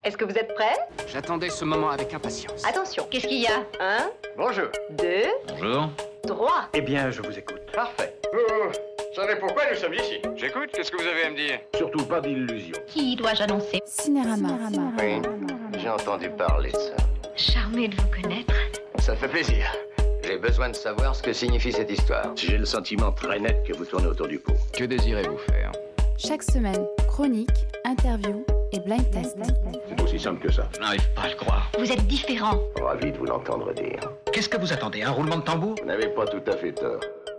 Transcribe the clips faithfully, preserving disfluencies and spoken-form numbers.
Est-ce que vous êtes prêts? J'attendais ce moment avec impatience. Attention, qu'est-ce qu'il y a? Un, Bonjour. deux, Bonjour. trois. Eh bien, je vous écoute. Parfait. Vous savez pourquoi nous sommes ici? J'écoute, qu'est-ce que vous avez à me dire? Surtout pas d'illusions. Qui dois-je annoncer? Cinérama. Oui, j'ai entendu parler de ça. Charmé de vous connaître. Ça fait plaisir. J'ai besoin de savoir ce que signifie cette histoire. J'ai le sentiment très net que vous tournez autour du pot. Que désirez-vous faire? Chaque semaine, chronique, interview et blind test. C'est aussi simple que ça. Je n'arrive pas à le croire. Vous êtes différent. Ravi de vous l'entendre dire. Qu'est-ce que vous attendez? Un roulement de tambour? Vous n'avez pas tout à fait tort.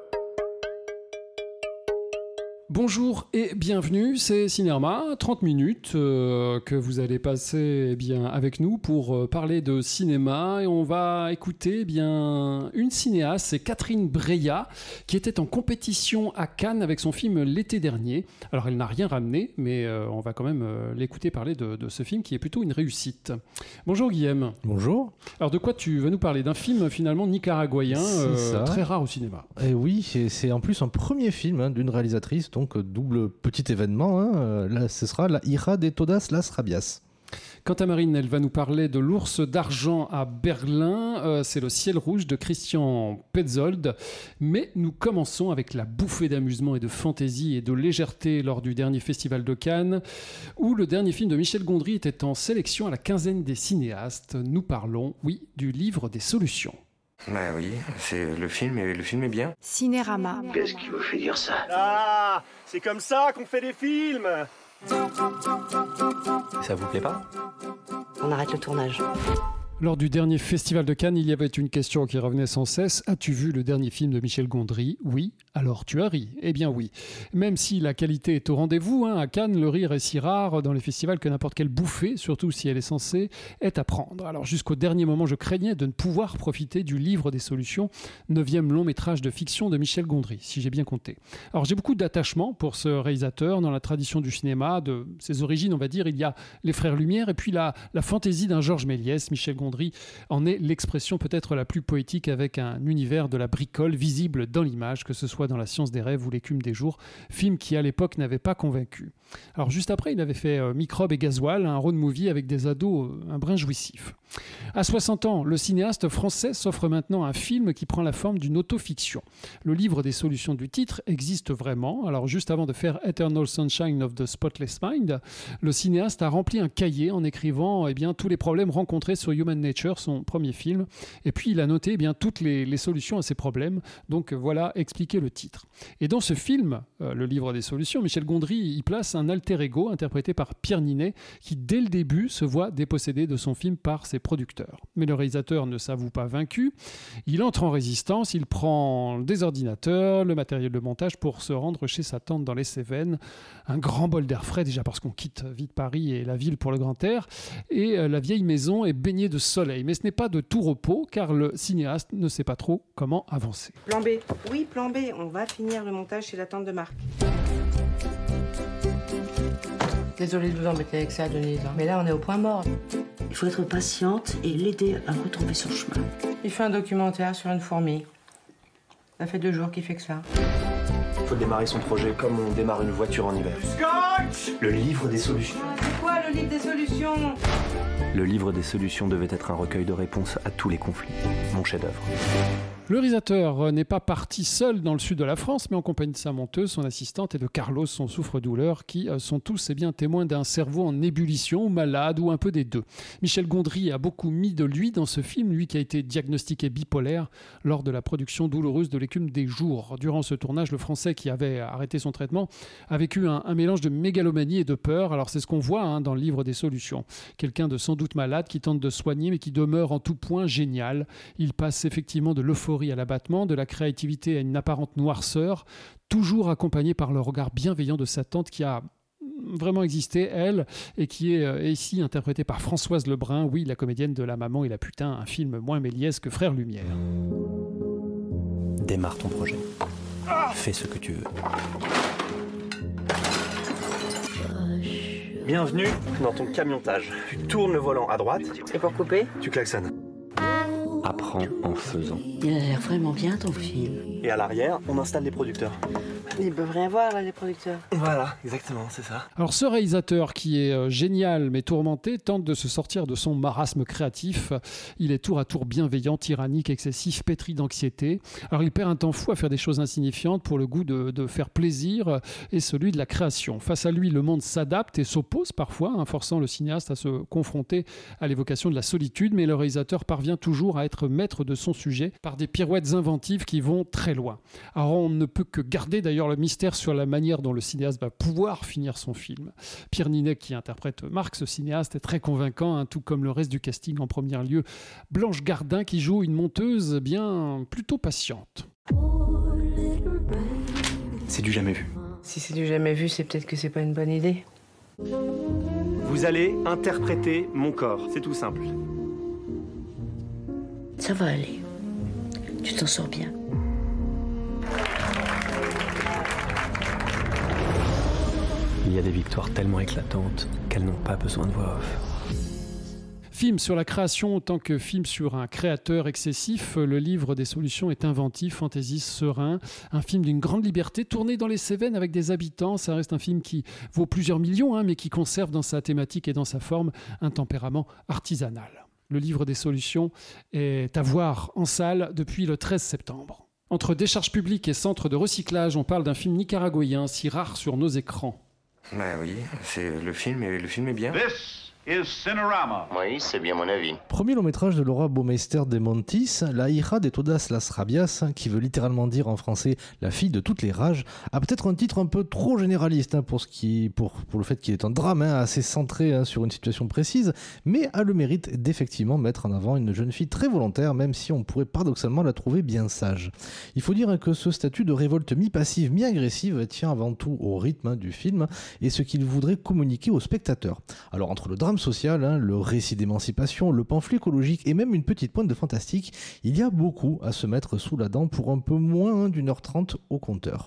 Bonjour et bienvenue, c'est Cinérama, trente minutes euh, que vous allez passer eh bien, avec nous pour euh, parler de cinéma et on va écouter eh bien, une cinéaste, c'est Catherine Breillat qui était en compétition à Cannes avec son film l'été dernier. Alors elle n'a rien ramené mais euh, on va quand même euh, l'écouter parler de, de ce film qui est plutôt une réussite. Bonjour Guillaume. Bonjour. Alors de quoi tu vas nous parler? D'un film finalement nicaraguayen, euh, très rare au cinéma. Et oui, c'est, c'est en plus un premier film hein, d'une réalisatrice, donc double petit événement, hein. Là ce sera La Hija de todas las rabias. Quant à Marine, elle va nous parler de l'ours d'argent à Berlin, euh, c'est le ciel rouge de Christian Petzold, mais nous commençons avec la bouffée d'amusement et de fantaisie et de légèreté lors du dernier festival de Cannes, où le dernier film de Michel Gondry était en sélection à la quinzaine des cinéastes. Nous parlons, oui, du livre des solutions. Bah oui, c'est le film et le film est bien. Cinérama. Qu'est-ce qui vous fait dire ça? Ah, c'est comme ça qu'on fait des films. Ça vous plaît pas? On arrête le tournage. Lors du dernier festival de Cannes, il y avait une question qui revenait sans cesse. As-tu vu le dernier film de Michel Gondry? Oui. Alors tu as ri? Eh bien oui. Même si la qualité est au rendez-vous, hein, à Cannes, le rire est si rare dans les festivals que n'importe quelle bouffée, surtout si elle est censée, est à prendre. Alors jusqu'au dernier moment, je craignais de ne pouvoir profiter du livre des solutions, neuvième long métrage de fiction de Michel Gondry, si j'ai bien compté. Alors j'ai beaucoup d'attachement pour ce réalisateur dans la tradition du cinéma, de ses origines, on va dire. Il y a les Frères Lumière et puis la, la fantaisie d'un Georges Méliès. Michel Gondry en est l'expression peut-être la plus poétique, avec un univers de la bricole visible dans l'image, que ce soit dans La Science des rêves ou L'écume des jours, film qui à l'époque n'avait pas convaincu. Alors juste après, il avait fait euh, Microbe et Gasoil, un road movie avec des ados euh, un brin jouissif. À soixante ans, le cinéaste français s'offre maintenant un film qui prend la forme d'une autofiction. Le livre des solutions du titre existe vraiment. Alors juste avant de faire Eternal Sunshine of the Spotless Mind, le cinéaste a rempli un cahier en écrivant eh bien, tous les problèmes rencontrés sur Human Nature, son premier film, et puis il a noté eh bien, toutes les, les solutions à ces problèmes. Donc voilà, expliquer le titre. Et dans ce film, euh, le livre des solutions, Michel Gondry y place un alter ego interprété par Pierre Ninet, qui dès le début se voit dépossédé de son film par ses producteurs. Mais le réalisateur ne s'avoue pas vaincu. Il entre en résistance, il prend des ordinateurs, le matériel de montage pour se rendre chez sa tante dans les Cévennes. Un grand bol d'air frais, déjà parce qu'on quitte vite Paris et la ville pour le grand air. Et euh, la vieille maison est baignée de soleil. Mais ce n'est pas de tout repos, car le cinéaste ne sait pas trop comment avancer. Plan B. Oui, plan B. On va finir le montage chez la tante de Marc. Désolée de vous embêter avec ça, Denise. Mais là, on est au point mort. Il faut être patiente et l'aider à retrouver son chemin. Il fait un documentaire sur une fourmi. Ça fait deux jours qu'il fait que ça. Il faut démarrer son projet comme on démarre une voiture en hiver. Scotch! Le livre des solutions. C'est quoi le livre des solutions? Le livre des solutions devait être un recueil de réponses à tous les conflits. Mon chef-d'œuvre. Le réalisateur n'est pas parti seul dans le sud de la France, mais en compagnie de sa monteuse, son assistante et de Carlos, son souffre-douleur, qui sont tous eh bien, témoins d'un cerveau en ébullition, ou malade, ou un peu des deux. Michel Gondry a beaucoup mis de lui dans ce film, lui qui a été diagnostiqué bipolaire lors de la production douloureuse de L'écume des jours. Durant ce tournage, le Français qui avait arrêté son traitement a vécu un, un mélange de mégalomanie et de peur. Alors c'est ce qu'on voit hein, dans le livre des solutions. Quelqu'un de sans doute malade qui tente de soigner, mais qui demeure en tout point génial. Il passe effectivement de l'euphorie à l'abattement, de la créativité à une apparente noirceur, toujours accompagné par le regard bienveillant de sa tante qui a vraiment existé, elle, et qui est euh, ici interprétée par Françoise Lebrun, oui, la comédienne de La Maman et la Putain, un film moins Méliès que Frères Lumière. Démarre ton projet. Fais ce que tu veux. Bienvenue dans ton camiontage. Tu tournes le volant à droite. Et pour couper? Tu klaxonnes. Après apprend en faisant. Il a l'air vraiment bien ton film. Et à l'arrière, on installe les producteurs. Ils peuvent rien voir, là, les producteurs. Voilà, exactement, c'est ça. Alors ce réalisateur qui est euh, génial mais tourmenté tente de se sortir de son marasme créatif. Il est tour à tour bienveillant, tyrannique, excessif, pétri d'anxiété. Alors il perd un temps fou à faire des choses insignifiantes pour le goût de, de faire plaisir et celui de la création. Face à lui, le monde s'adapte et s'oppose parfois, hein, forçant le cinéaste à se confronter à l'évocation de la solitude, mais le réalisateur parvient toujours à être maître de son sujet par des pirouettes inventives qui vont très loin. Alors on ne peut que garder d'ailleurs le mystère sur la manière dont le cinéaste va pouvoir finir son film. Pierre Ninet, qui interprète Marc, ce cinéaste, est très convaincant, hein, tout comme le reste du casting. En premier lieu, Blanche Gardin, qui joue une monteuse bien plutôt patiente. C'est du jamais vu. Si c'est du jamais vu, c'est peut-être que c'est pas une bonne idée. Vous allez interpréter mon corps, c'est tout simple. Ça va aller. Tu t'en sors bien. Il y a des victoires tellement éclatantes qu'elles n'ont pas besoin de voix off. Film sur la création autant que film sur un créateur excessif, le livre des solutions est inventif, fantaisiste, serein. Un film d'une grande liberté, tourné dans les Cévennes avec des habitants. Ça reste un film qui vaut plusieurs millions, hein, mais qui conserve dans sa thématique et dans sa forme un tempérament artisanal. Le livre des solutions est à voir en salle depuis le treize septembre. Entre décharge publique et centre de recyclage, on parle d'un film nicaraguayen si rare sur nos écrans. Bah oui, c'est le film et le film est bien. This is Cinerama. Oui, c'est bien mon avis. Premier long métrage de Laura Baumeister de Montis, La hija de todas las rabias, qui veut littéralement dire en français la fille de toutes les rages, a peut-être un titre un peu trop généraliste hein, pour, ce qui, pour, pour le fait qu'il est un drame hein, assez centré hein, sur une situation précise, mais a le mérite d'effectivement mettre en avant une jeune fille très volontaire, même si on pourrait paradoxalement la trouver bien sage. Il faut dire hein, que ce statut de révolte mi-passive, mi-agressive tient avant tout au rythme hein, du film et ce qu'il voudrait communiquer aux spectateurs. Alors entre le drame social, hein, le récit d'émancipation, le pamphlet écologique et même une petite pointe de fantastique, il y a beaucoup à se mettre sous la dent pour un peu moins hein, d'une heure trente au compteur.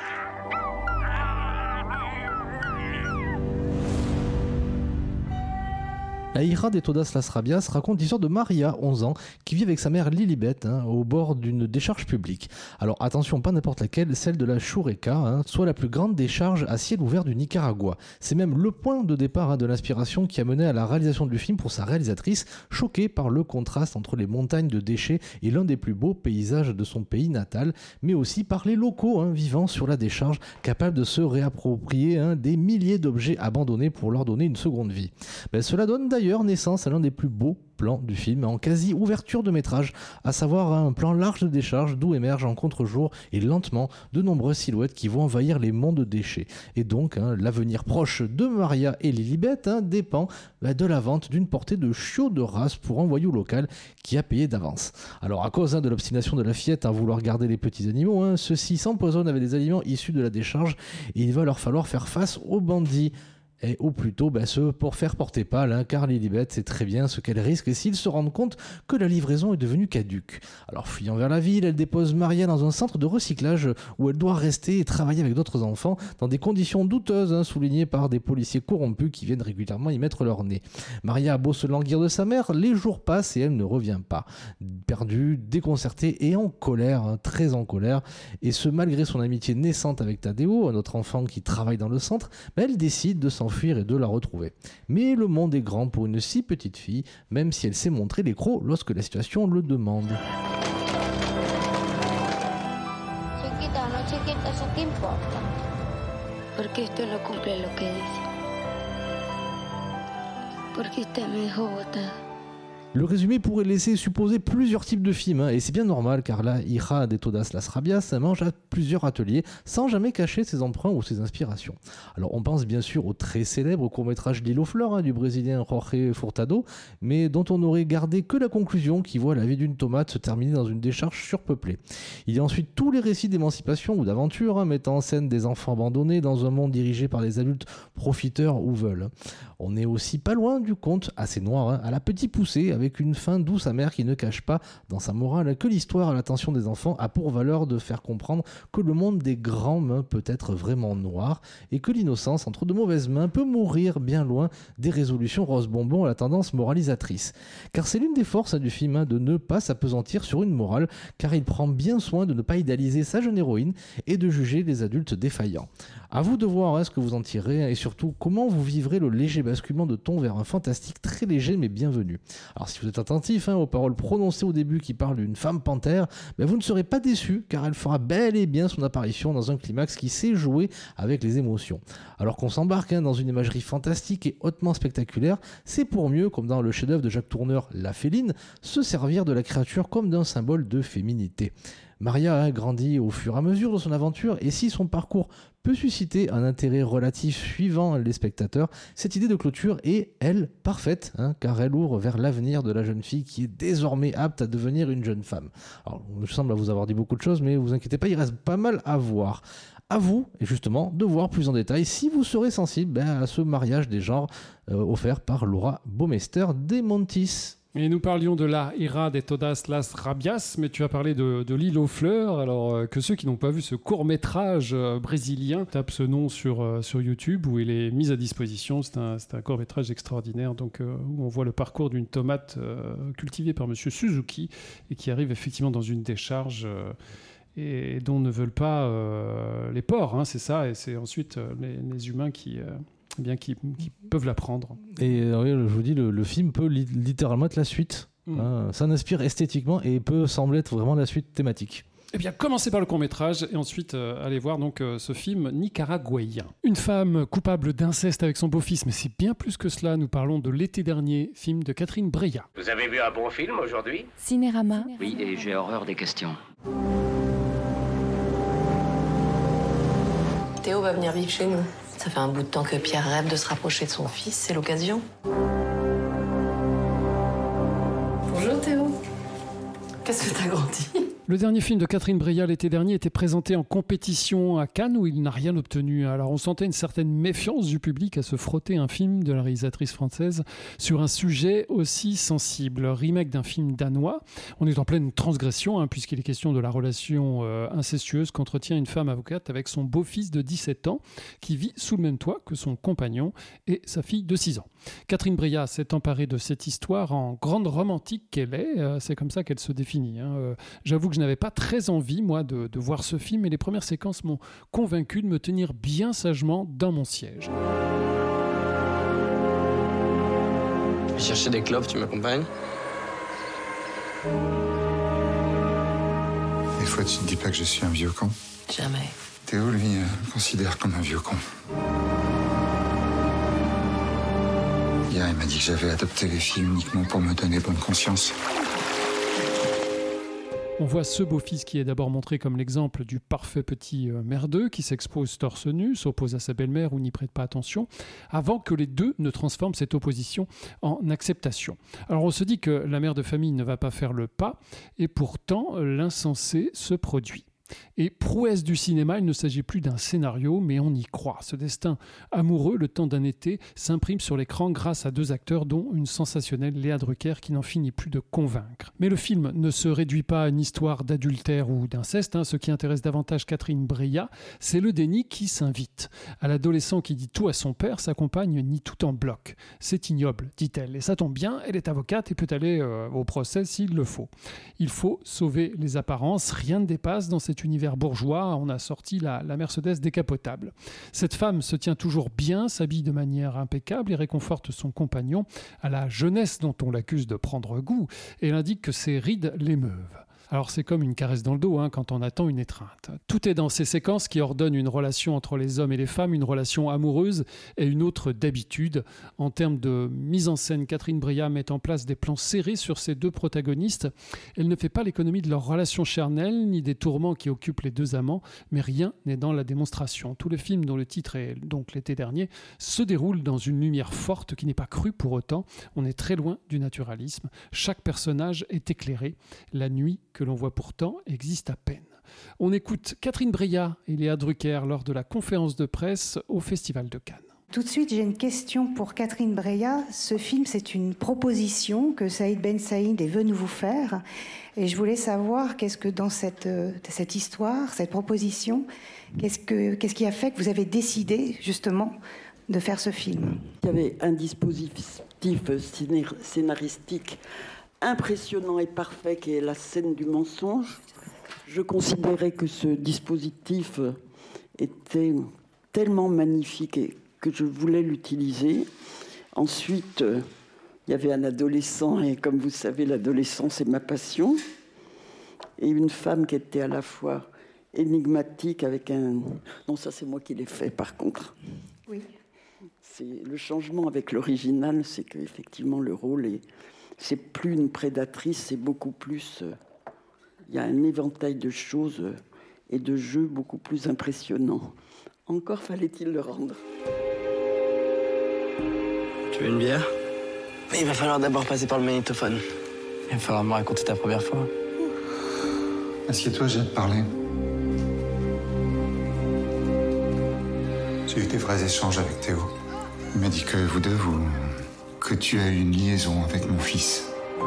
La hija de todas las rabias raconte l'histoire de Maria, onze ans, qui vit avec sa mère Lilibet hein, au bord d'une décharge publique. Alors attention, pas n'importe laquelle, celle de la Chureca, hein, soit la plus grande décharge à ciel ouvert du Nicaragua. C'est même le point de départ hein, de l'inspiration qui a mené à la réalisation du film pour sa réalisatrice, choquée par le contraste entre les montagnes de déchets et l'un des plus beaux paysages de son pays natal, mais aussi par les locaux hein, vivant sur la décharge, capables de se réapproprier hein, des milliers d'objets abandonnés pour leur donner une seconde vie. Ben, cela donne d'ailleurs naissance à l'un des plus beaux plans du film en quasi ouverture de métrage, à savoir un plan large de décharge d'où émergent en contre-jour et lentement de nombreuses silhouettes qui vont envahir les monts de déchets. Et donc hein, l'avenir proche de Maria et Lilibet hein, dépend bah, de la vente d'une portée de chiots de race pour un voyou local qui a payé d'avance. Alors à cause hein, de l'obstination de la fillette à vouloir garder les petits animaux, hein, ceux-ci s'empoisonnent avec des aliments issus de la décharge et il va leur falloir faire face aux bandits. Et ou plutôt ben, ce pour faire porter pâle, hein, car Lilibet sait très bien ce qu'elle risque s'ils se rendent compte que la livraison est devenue caduque. Alors fuyant vers la ville, elle dépose Maria dans un centre de recyclage où elle doit rester et travailler avec d'autres enfants dans des conditions douteuses, hein, soulignées par des policiers corrompus qui viennent régulièrement y mettre leur nez. Maria a beau se languir de sa mère, les jours passent et elle ne revient pas. Perdue, déconcertée et en colère, hein, très en colère, et ce malgré son amitié naissante avec Tadeo, un autre enfant qui travaille dans le centre, ben, elle décide de s'enfuir et de la retrouver. Mais le monde est grand pour une si petite fille, même si elle sait montrer les crocs lorsque la situation le demande. Chiquita, no chiquita, eso qué importa. Porque usted no cumple lo que dice. Porque usted me dejó botada. Le résumé pourrait laisser supposer plusieurs types de films, hein, et c'est bien normal car la hija de todas las rabias mange à plusieurs ateliers sans jamais cacher ses emprunts ou ses inspirations. Alors on pense bien sûr au très célèbre court-métrage L'île aux fleurs hein, du brésilien Jorge Furtado, mais dont on n'aurait gardé que la conclusion qui voit la vie d'une tomate se terminer dans une décharge surpeuplée. Il y a ensuite tous les récits d'émancipation ou d'aventure hein, mettant en scène des enfants abandonnés dans un monde dirigé par des adultes profiteurs ou veulent. On n'est aussi pas loin du conte assez noir hein, à la Petit Poucet avec une fin douce amère qui ne cache pas dans sa morale que l'histoire à l'attention des enfants a pour valeur de faire comprendre que le monde des grands mains peut être vraiment noir et que l'innocence entre de mauvaises mains peut mourir bien loin des résolutions rose-bonbon à la tendance moralisatrice. Car c'est l'une des forces hein, du film hein, de ne pas s'apesantir sur une morale, car il prend bien soin de ne pas idéaliser sa jeune héroïne et de juger les adultes défaillants. À vous de voir hein, ce que vous en tirez et surtout comment vous vivrez le léger basculement de ton vers un fantastique très léger mais bienvenu. Alors si vous êtes attentif hein, aux paroles prononcées au début qui parlent d'une femme panthère, ben vous ne serez pas déçu car elle fera bel et bien son apparition dans un climax qui sait jouer avec les émotions. Alors qu'on s'embarque hein, dans une imagerie fantastique et hautement spectaculaire, c'est pour mieux, comme dans le chef-d'œuvre de Jacques Tourneur, La Féline, se servir de la créature comme d'un symbole de féminité. Maria a grandi au fur et à mesure de son aventure et si son parcours peut susciter un intérêt relatif suivant les spectateurs, cette idée de clôture est, elle, parfaite, hein, car elle ouvre vers l'avenir de la jeune fille qui est désormais apte à devenir une jeune femme. Alors, je semble vous avoir dit beaucoup de choses, mais vous inquiétez pas, il reste pas mal à voir. À vous, et justement, de voir plus en détail si vous serez sensible ben, à ce mariage des genres euh, offert par Laura Baumeister de Montis. Et nous parlions de La Ira de Todas las Rabias, mais tu as parlé de, de L'île aux fleurs. Alors euh, que ceux qui n'ont pas vu ce court-métrage euh, brésilien tapent ce nom sur, euh, sur YouTube où il est mis à disposition. C'est un, c'est un court-métrage extraordinaire donc, euh, où on voit le parcours d'une tomate euh, cultivée par Monsieur Suzuki et qui arrive effectivement dans une décharge euh, et dont ne veulent pas euh, les porcs, hein, c'est ça. Et c'est ensuite euh, les, les humains qui... Euh, Eh bien, qui, qui peuvent l'apprendre. Et euh, je vous dis, le, le film peut li- littéralement être la suite. Mmh. Hein, ça inspire esthétiquement et peut sembler être vraiment la suite thématique. Eh bien, commencez par le court-métrage et ensuite euh, allez voir donc euh, ce film nicaraguayen. Une femme coupable d'inceste avec son beau-fils, mais c'est bien plus que cela. Nous parlons de L'été dernier, film de Catherine Breillat. Vous avez vu un bon film aujourd'hui ? Cinérama. Oui, et j'ai horreur des questions. Théo va venir vivre chez nous. Ça fait un bout de temps que Pierre rêve de se rapprocher de son fils, c'est l'occasion. Bonjour Théo. Qu'est-ce que t'as grandi ? Le dernier film de Catherine Breillat l'été dernier était présenté en compétition à Cannes où il n'a rien obtenu. Alors on sentait une certaine méfiance du public à se frotter un film de la réalisatrice française sur un sujet aussi sensible. Remake d'un film danois. On est en pleine transgression hein, puisqu'il est question de la relation euh, incestueuse qu'entretient une femme avocate avec son beau-fils de dix-sept ans qui vit sous le même toit que son compagnon et sa fille de six ans. Catherine Breillat s'est emparée de cette histoire en grande romantique qu'elle est. Euh, c'est comme ça qu'elle se définit. Hein. Euh, j'avoue que je n'avais pas très envie, moi, de, de voir ce film, mais les premières séquences m'ont convaincu de me tenir bien sagement dans mon siège. Je vais chercher des clopes, tu m'accompagnes ? Des fois, tu te dis pas que je suis un vieux con ? Jamais. Théo, lui, euh, me considère comme un vieux con. Hier, il m'a dit que j'avais adopté les filles uniquement pour me donner bonne conscience. On voit ce beau-fils qui est d'abord montré comme l'exemple du parfait petit merdeux qui s'expose torse nu, s'oppose à sa belle-mère ou n'y prête pas attention, avant que les deux ne transforment cette opposition en acceptation. Alors on se dit que la mère de famille ne va pas faire le pas, et pourtant l'insensé se produit. Et prouesse du cinéma, il ne s'agit plus d'un scénario, mais on y croit. Ce destin amoureux, le temps d'un été, s'imprime sur l'écran grâce à deux acteurs, dont une sensationnelle Léa Drucker qui n'en finit plus de convaincre. Mais le film ne se réduit pas à une histoire d'adultère ou d'inceste. Hein. Ce qui intéresse davantage Catherine Breillat, c'est le déni qui s'invite. À l'adolescent qui dit tout à son père, sa compagne nie tout en bloc. C'est ignoble, dit-elle. Et ça tombe bien, elle est avocate et peut aller euh, au procès s'il le faut. Il faut sauver les apparences. Rien ne dépasse dans cet univers bourgeois, on a sorti la, la Mercedes décapotable. Cette femme se tient toujours bien, s'habille de manière impeccable et réconforte son compagnon à la jeunesse dont on l'accuse de prendre goût, et elle indique que ses rides l'émeuvent. Alors c'est comme une caresse dans le dos hein, quand on attend une étreinte. Tout est dans ces séquences qui ordonnent une relation entre les hommes et les femmes, une relation amoureuse et une autre d'habitude. En termes de mise en scène, Catherine Breillat met en place des plans serrés sur ses deux protagonistes. Elle ne fait pas l'économie de leur relation charnelle, ni des tourments qui occupent les deux amants, mais rien n'est dans la démonstration. Tout le film, dont le titre est donc l'été dernier, se déroule dans une lumière forte qui n'est pas crue pour autant. On est très loin du naturalisme. Chaque personnage est éclairé. La nuit que l'on voit pourtant existe à peine. On écoute Catherine Breillat et Léa Drucker lors de la conférence de presse au Festival de Cannes. Tout de suite, j'ai une question pour Catherine Breillat. Ce film, c'est une proposition que Saïd Ben Saïd est venu vous faire. Et je voulais savoir, qu'est-ce que dans cette, cette histoire, cette proposition, qu'est-ce, que, qu'est-ce qui a fait que vous avez décidé, justement, de faire ce film? Il y avait un dispositif scénaristique impressionnant et parfait qui est la scène du mensonge. Je considérais que ce dispositif était tellement magnifique et que je voulais l'utiliser. Ensuite, euh, il y avait un adolescent, et comme vous savez, l'adolescence est ma passion, et une femme qui était à la fois énigmatique avec un... Non, ça c'est moi qui l'ai fait par contre. Oui. C'est le changement avec l'original, c'est qu'effectivement le rôle est... C'est plus une prédatrice, c'est beaucoup plus... Euh... Il y a un éventail de choses euh, et de jeux beaucoup plus impressionnants. Encore fallait-il le rendre. Tu veux une bière? Mais il va falloir d'abord passer par le magnétophone. Il va falloir me raconter ta première fois. Assieds-toi, j'ai à te parler. J'ai eu des vrais échanges avec Théo. Il m'a dit que vous deux, vous... que tu as eu une liaison avec mon fils.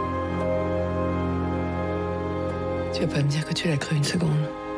Tu veux pas me dire que tu l'as cru une seconde?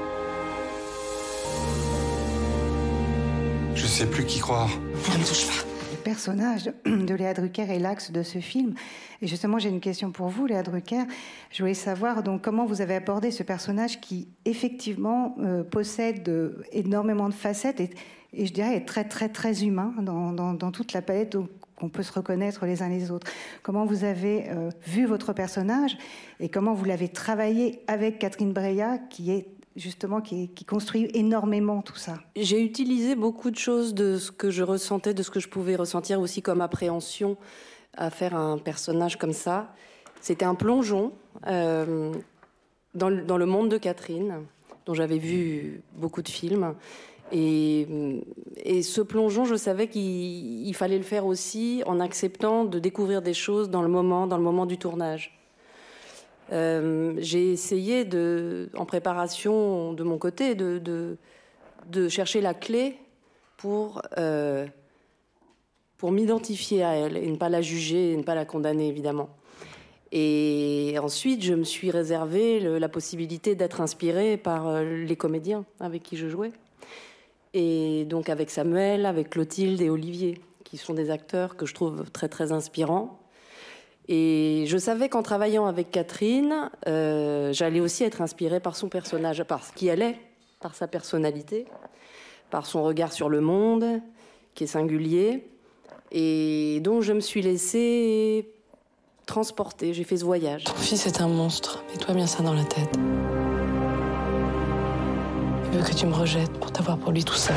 Je sais plus qui croire. Ne me touche pas. Le personnage de Léa Drucker est l'axe de ce film. Et justement, j'ai une question pour vous, Léa Drucker. Je voulais savoir donc comment vous avez abordé ce personnage qui, effectivement, euh, possède euh, énormément de facettes et, et je dirais est très, très, très humain dans, dans, dans toute la palette qu'on peut se reconnaître les uns les autres. Comment vous avez euh, vu votre personnage et comment vous l'avez travaillé avec Catherine Breillat, qui est justement, qui, qui construit énormément tout ça. J'ai utilisé beaucoup de choses de ce que je ressentais, de ce que je pouvais ressentir aussi comme appréhension à faire un personnage comme ça. C'était un plongeon euh, dans, le, dans le monde de Catherine, dont j'avais vu beaucoup de films. Et, et ce plongeon, je savais qu'il il fallait le faire aussi en acceptant de découvrir des choses dans le moment, dans le moment du tournage. Euh, j'ai essayé, de, en préparation de mon côté, de, de, de chercher la clé pour, euh, pour m'identifier à elle et ne pas la juger et ne pas la condamner, évidemment. Et ensuite, je me suis réservé le, la possibilité d'être inspirée par les comédiens avec qui je jouais. Et donc avec Samuel, avec Clotilde et Olivier, qui sont des acteurs que je trouve très, très inspirants. Et je savais qu'en travaillant avec Catherine, euh, j'allais aussi être inspirée par son personnage, par ce qui elle est, par sa personnalité, par son regard sur le monde, qui est singulier. Et donc je me suis laissée transporter, j'ai fait ce voyage. Ton fils est un monstre, mets-toi bien ça dans la tête. Il veut que tu me rejettes pour t'avoir pour lui tout seul.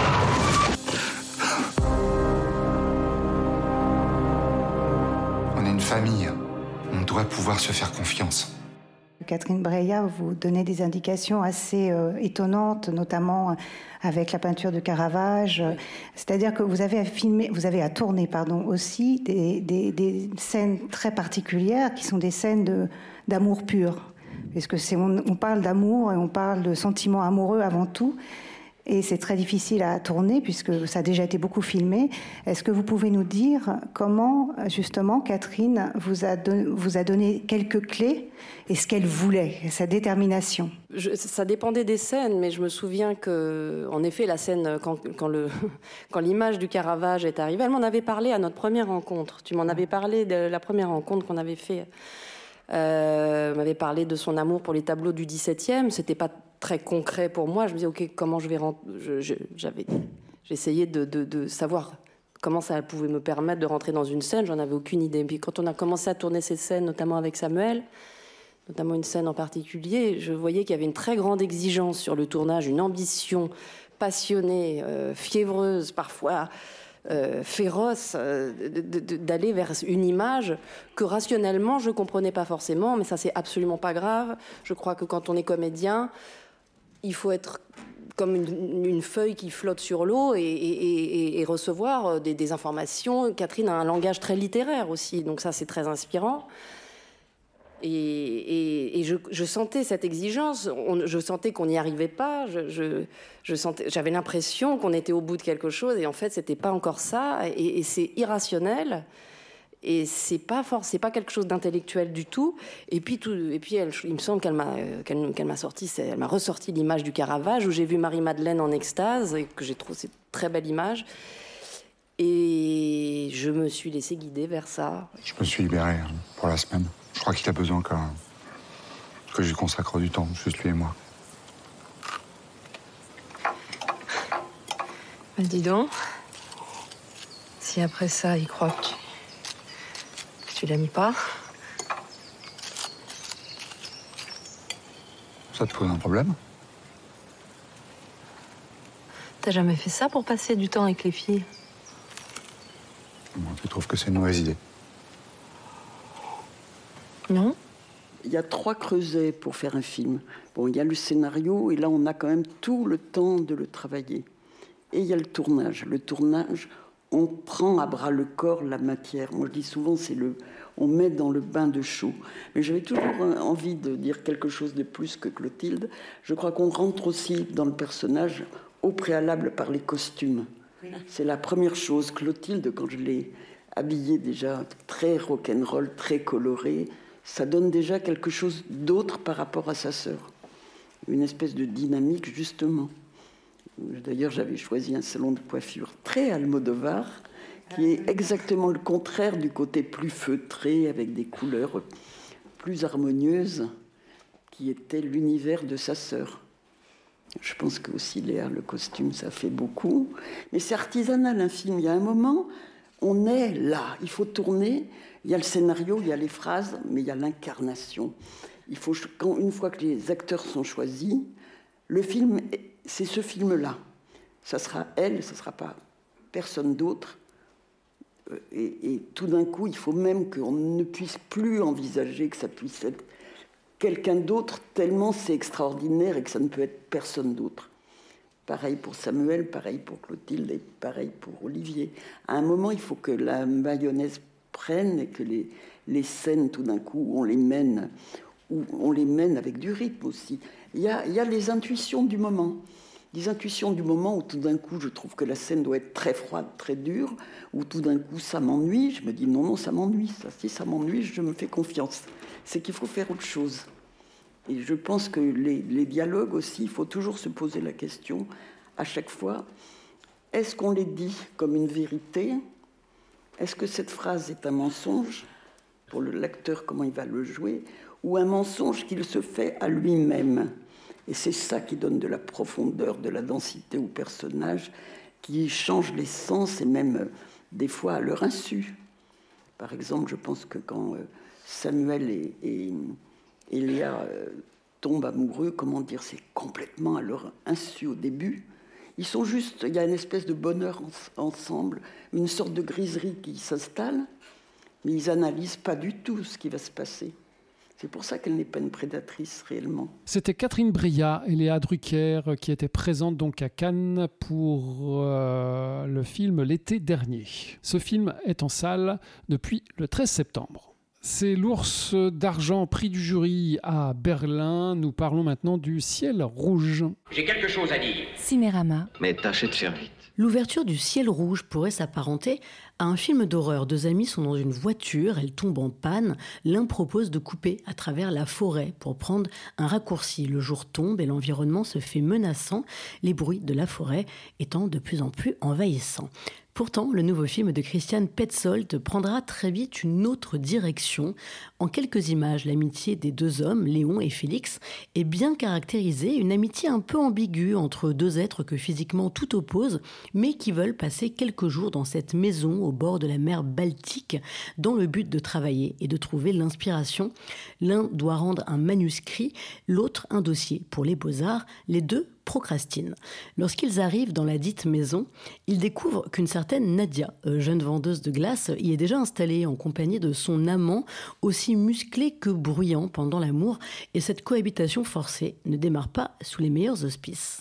On est une famille. On doit pouvoir se faire confiance. Catherine Breillat, vous donnez des indications assez euh, étonnantes, notamment avec la peinture de Caravage. C'est-à-dire que vous avez à filmer, vous avez à tourner, pardon, aussi des, des, des scènes très particulières qui sont des scènes de, d'amour pur. Parce que c'est, on, on parle d'amour et on parle de sentiments amoureux avant tout. Et c'est très difficile à tourner puisque ça a déjà été beaucoup filmé. Est-ce que vous pouvez nous dire comment, justement, Catherine vous a, don- vous a donné quelques clés et ce qu'elle voulait, sa détermination? Je, ça dépendait des scènes, mais je me souviens que, en effet, la scène, quand, quand, le, quand l'image du Caravage est arrivée, elle m'en avait parlé à notre première rencontre. Tu m'en avais parlé de la première rencontre qu'on avait fait. Euh, m'avait parlé de son amour pour les tableaux du dix-septième. C'était pas très concret pour moi. Je me disais, ok, comment je vais rentrer. Je, je, j'avais, j'essayais de, de, de savoir comment ça pouvait me permettre de rentrer dans une scène. J'en avais aucune idée. Puis quand on a commencé à tourner ces scènes, notamment avec Samuel, notamment une scène en particulier, je voyais qu'il y avait une très grande exigence sur le tournage, une ambition passionnée, euh, fiévreuse, parfois. Euh, féroce euh, de, de, d'aller vers une image que rationnellement je comprenais pas forcément, mais ça c'est absolument pas grave. Je crois que quand on est comédien, il faut être comme une, une feuille qui flotte sur l'eau et, et, et, et recevoir des, des informations. Catherine a un langage très littéraire aussi, donc ça c'est très inspirant. Et, et, et je, je sentais cette exigence, on, je sentais qu'on n'y arrivait pas, je, je, je sentais, j'avais l'impression qu'on était au bout de quelque chose, et en fait, c'était pas encore ça, et, et c'est irrationnel, et c'est pas fort, c'est pas quelque chose d'intellectuel du tout. Et puis, tout, et puis elle, il me semble qu'elle m'a, qu'elle, qu'elle m'a sorti, elle m'a ressorti l'image du Caravage, où j'ai vu Marie-Madeleine en extase, et que j'ai trouvé cette très belle image. Et je me suis laissée guider vers ça. Je me suis libéré pour la semaine. Je crois qu'il a besoin que, que je lui consacre du temps, juste lui et moi. Bah, dis donc, si après ça, il croit que tu, que tu l'aimes pas... Ça te pose un problème? T'as jamais fait ça pour passer du temps avec les filles? Bon, tu trouves que c'est une mauvaise idée? Non. Il y a trois creusets pour faire un film. Bon, il y a le scénario, et là, on a quand même tout le temps de le travailler. Et il y a le tournage. Le tournage, on prend à bras le corps la matière. Moi, je dis souvent, c'est le, on met dans le bain de chaux. Mais j'avais toujours envie de dire quelque chose de plus que Clotilde. Je crois qu'on rentre aussi dans le personnage au préalable par les costumes. Oui. C'est la première chose. Clotilde, quand je l'ai habillée déjà très rock'n'roll, très colorée, ça donne déjà quelque chose d'autre par rapport à sa sœur. Une espèce de dynamique, justement. D'ailleurs, j'avais choisi un salon de coiffure très Almodovar, qui est exactement le contraire du côté plus feutré, avec des couleurs plus harmonieuses, qui était l'univers de sa sœur. Je pense que aussi Léa, le costume, ça fait beaucoup. Mais c'est artisanal, un film. Il y a un moment, on est là, il faut tourner. Il y a le scénario, il y a les phrases, mais il y a l'incarnation. Il faut, quand, une fois que les acteurs sont choisis, le film, c'est ce film-là. Ça sera elle, ça ne sera pas personne d'autre. Et, et tout d'un coup, il faut même qu'on ne puisse plus envisager que ça puisse être quelqu'un d'autre, tellement c'est extraordinaire et que ça ne peut être personne d'autre. Pareil pour Samuel, pareil pour Clotilde et pareil pour Olivier. À un moment, il faut que la mayonnaise prenne et que les, les scènes, tout d'un coup, on les mène, ou on les mène avec du rythme aussi. Il y a, il y a les intuitions du moment. Les intuitions du moment où tout d'un coup, je trouve que la scène doit être très froide, très dure, où tout d'un coup, ça m'ennuie. Je me dis non, non, ça m'ennuie. Ça, si ça m'ennuie, je me fais confiance. C'est qu'il faut faire autre chose. Et je pense que les, les dialogues aussi, il faut toujours se poser la question, à chaque fois, est-ce qu'on les dit comme une vérité? Est-ce que cette phrase est un mensonge, pour le lecteur, comment il va le jouer, ou un mensonge qu'il se fait à lui-même? Et c'est ça qui donne de la profondeur, de la densité au personnage, qui change les sens, et même des fois à leur insu. Par exemple, je pense que quand Samuel et, et, et Léa euh, tombent amoureux, comment dire, c'est complètement à leur insu au début. Ils sont juste, il y a une espèce de bonheur en, ensemble, une sorte de griserie qui s'installe, mais ils n'analysent pas du tout ce qui va se passer. C'est pour ça qu'elle n'est pas une prédatrice réellement. C'était Catherine Brillat et Léa Drucker qui étaient présentes donc à Cannes pour euh, le film l'été dernier. Ce film est en salle depuis le treize septembre. C'est l'Ours d'argent, prix du jury à Berlin. Nous parlons maintenant du Ciel rouge. J'ai quelque chose à dire. Cinérama. Mais tâchez de faire vite. L'ouverture du Ciel rouge pourrait s'apparenter à un film d'horreur. Deux amis sont dans une voiture, elles tombent en panne. L'un propose de couper à travers la forêt pour prendre un raccourci. Le jour tombe et l'environnement se fait menaçant, les bruits de la forêt étant de plus en plus envahissants. Pourtant, le nouveau film de Christian Petzold prendra très vite une autre direction. En quelques images, l'amitié des deux hommes, Léon et Félix, est bien caractérisée, une amitié un peu ambiguë entre deux êtres que physiquement tout oppose, mais qui veulent passer quelques jours dans cette maison au bord de la mer Baltique, dans le but de travailler et de trouver l'inspiration. L'un doit rendre un manuscrit, l'autre un dossier pour les beaux-arts, les deux procrastinent. Lorsqu'ils arrivent dans la dite maison, ils découvrent qu'une certaine Nadia, jeune vendeuse de glace, y est déjà installée en compagnie de son amant, aussi musclé que bruyant pendant l'amour, et cette cohabitation forcée ne démarre pas sous les meilleurs auspices.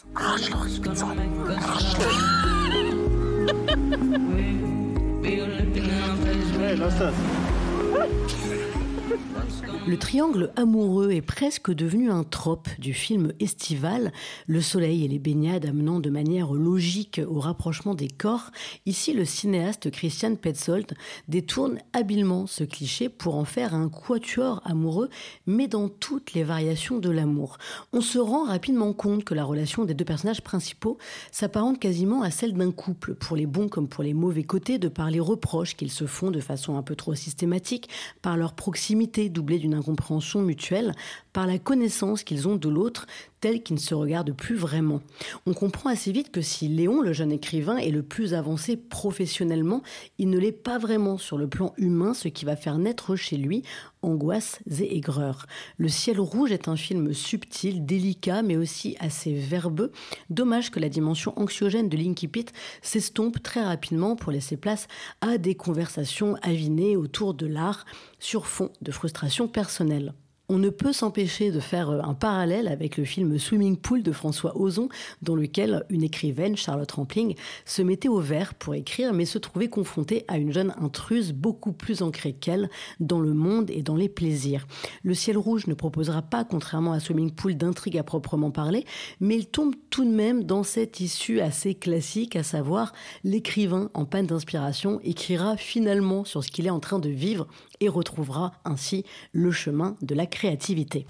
Le triangle amoureux est presque devenu un trope du film estival, le soleil et les baignades amenant de manière logique au rapprochement des corps. Ici, le cinéaste Christian Petzold détourne habilement ce cliché pour en faire un quatuor amoureux, mais dans toutes les variations de l'amour. On se rend rapidement compte que la relation des deux personnages principaux s'apparente quasiment à celle d'un couple, pour les bons comme pour les mauvais côtés, de par les reproches qu'ils se font de façon un peu trop systématique, par leur proximité doublée d'une incompréhension mutuelle, par la connaissance qu'ils ont de l'autre, tel qu'ils ne se regardent plus vraiment. On comprend assez vite que si Léon, le jeune écrivain, est le plus avancé professionnellement, il ne l'est pas vraiment sur le plan humain, ce qui va faire naître chez lui angoisses et aigreurs. Le ciel rouge est un film subtil, délicat, mais aussi assez verbeux. Dommage que la dimension anxiogène de Linky Pit s'estompe très rapidement pour laisser place à des conversations avinées autour de l'art sur fond de frustration personnelle. On ne peut s'empêcher de faire un parallèle avec le film Swimming Pool de François Ozon, dans lequel une écrivaine, Charlotte Rampling, se mettait au vert pour écrire, mais se trouvait confrontée à une jeune intruse beaucoup plus ancrée qu'elle dans le monde et dans les plaisirs. Le ciel rouge ne proposera pas, contrairement à Swimming Pool, d'intrigue à proprement parler, mais il tombe tout de même dans cette issue assez classique, à savoir l'écrivain en panne d'inspiration écrira finalement sur ce qu'il est en train de vivre et retrouvera ainsi le chemin de la créativité.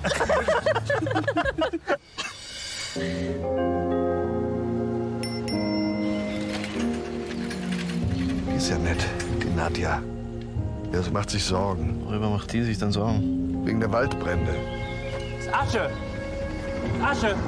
Die ist ja nett, die Nadja. Ja, sie macht sich Sorgen. Worüber macht die sich denn Sorgen? Wegen der Waldbrände. Asche! Asche!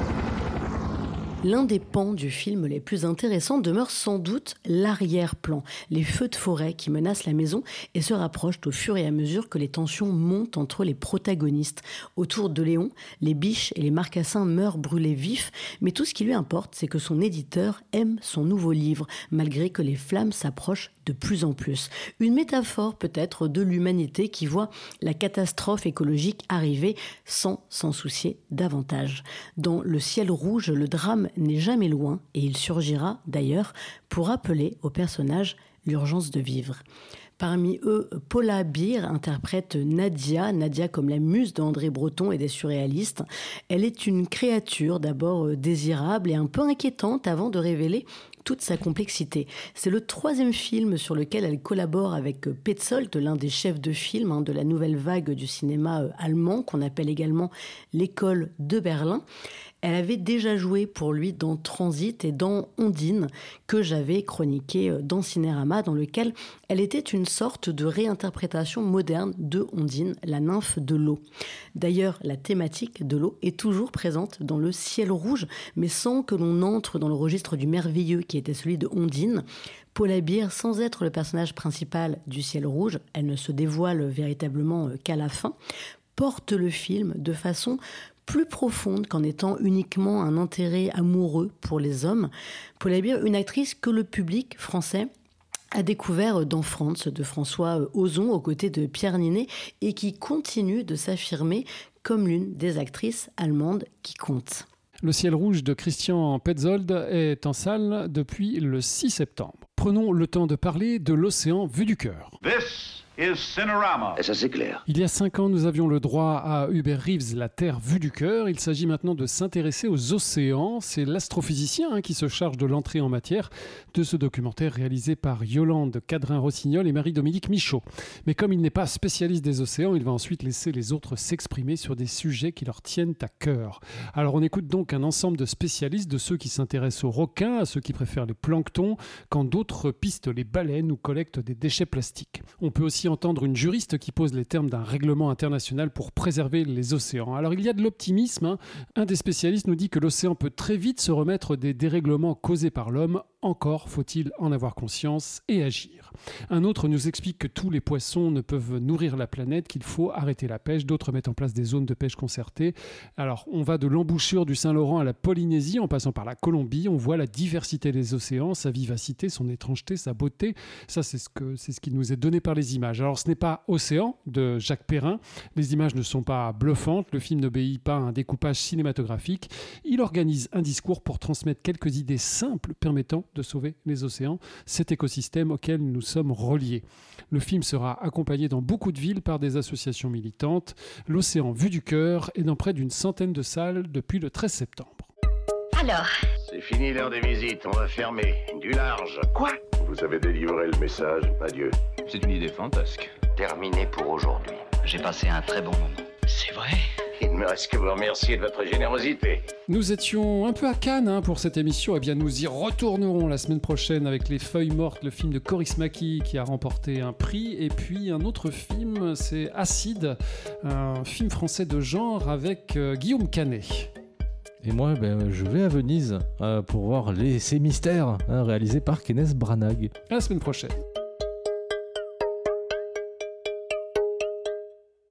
L'un des pans du film les plus intéressants demeure sans doute l'arrière-plan, les feux de forêt qui menacent la maison et se rapprochent au fur et à mesure que les tensions montent entre les protagonistes. Autour de Léon, les biches et les marcassins meurent brûlés vifs, mais tout ce qui lui importe, c'est que son éditeur aime son nouveau livre, malgré que les flammes s'approchent de plus en plus. Une métaphore peut-être de l'humanité qui voit la catastrophe écologique arriver sans s'en soucier davantage. Dans Le ciel rouge, le drame n'est jamais loin et il surgira d'ailleurs pour rappeler aux personnages l'urgence de vivre. Parmi eux, Paula Beer interprète Nadia, Nadia comme la muse d'André Breton et des surréalistes. Elle est une créature d'abord désirable et un peu inquiétante avant de révéler toute sa complexité. C'est le troisième film sur lequel elle collabore avec Petzold, l'un des chefs de film hein, de la nouvelle vague du cinéma euh, allemand, qu'on appelle également l'école de Berlin. Elle avait déjà joué pour lui dans Transit et dans Ondine, que j'avais chroniqué dans Cinérama, dans lequel elle était une sorte de réinterprétation moderne de Ondine, la nymphe de l'eau. D'ailleurs, la thématique de l'eau est toujours présente dans Le ciel rouge, mais sans que l'on entre dans le registre du merveilleux qui était celui de Ondine. Paula Beer, sans être le personnage principal du ciel rouge, elle ne se dévoile véritablement qu'à la fin, porte le film de façon plus profonde qu'en étant uniquement un intérêt amoureux pour les hommes. Paula Beer, une actrice que le public français a découvert dans France de François Ozon aux côtés de Pierre Ninet et qui continue de s'affirmer comme l'une des actrices allemandes qui comptent. Le ciel rouge de Christian Petzold est en salle depuis le six septembre. Prenons le temps de parler de l'océan vu du cœur. This is Cinerama. Et ça c'est clair. Il y a cinq ans, nous avions le droit à Hubert Reeves, La Terre vue du cœur. Il s'agit maintenant de s'intéresser aux océans. C'est l'astrophysicien hein, qui se charge de l'entrée en matière de ce documentaire réalisé par Yolande Cadrin-Rossignol et Marie-Dominique Michaud. Mais comme il n'est pas spécialiste des océans, il va ensuite laisser les autres s'exprimer sur des sujets qui leur tiennent à cœur. Alors on écoute donc un ensemble de spécialistes, de ceux qui s'intéressent aux requins, à ceux qui préfèrent les planctons, quand d'autres pistent les baleines ou collectent des déchets plastiques. On peut aussi entendre une juriste qui pose les termes d'un règlement international pour préserver les océans. Alors il y a de l'optimisme. Hein. Un des spécialistes nous dit que l'océan peut très vite se remettre des dérèglements causés par l'homme. Encore faut-il en avoir conscience et agir. Un autre nous explique que tous les poissons ne peuvent nourrir la planète, qu'il faut arrêter la pêche. D'autres mettent en place des zones de pêche concertées. Alors on va de l'embouchure du Saint-Laurent à la Polynésie en passant par la Colombie. On voit la diversité des océans, sa vivacité, son étrangeté, sa beauté. Ça c'est ce, que, c'est ce qui nous est donné par les images. Alors ce n'est pas Océan de Jacques Perrin. Les images ne sont pas bluffantes. Le film n'obéit pas à un découpage cinématographique. Il organise un discours pour transmettre quelques idées simples permettant de sauver les océans, cet écosystème auquel nous sommes reliés. Le film sera accompagné dans beaucoup de villes par des associations militantes. L'Océan vu du cœur est dans près d'une centaine de salles depuis le treize septembre. Alors, c'est fini l'heure des visites, on va fermer. Du large. Quoi? Vous avez délivré le message, adieu. C'est une idée fantasque. Terminé pour aujourd'hui. J'ai passé un très bon moment. C'est vrai? Il ne me reste que vous remercier de votre générosité. Nous étions un peu à Cannes hein, pour cette émission. Eh bien, nous y retournerons la semaine prochaine avec Les Feuilles Mortes, le film de Kaurismäki qui a remporté un prix. Et puis un autre film, c'est Acide, un film français de genre avec euh, Guillaume Canet. Et moi, ben, je vais à Venise euh, pour voir les, ces mystères hein, réalisés par Kenneth Branagh. À la semaine prochaine.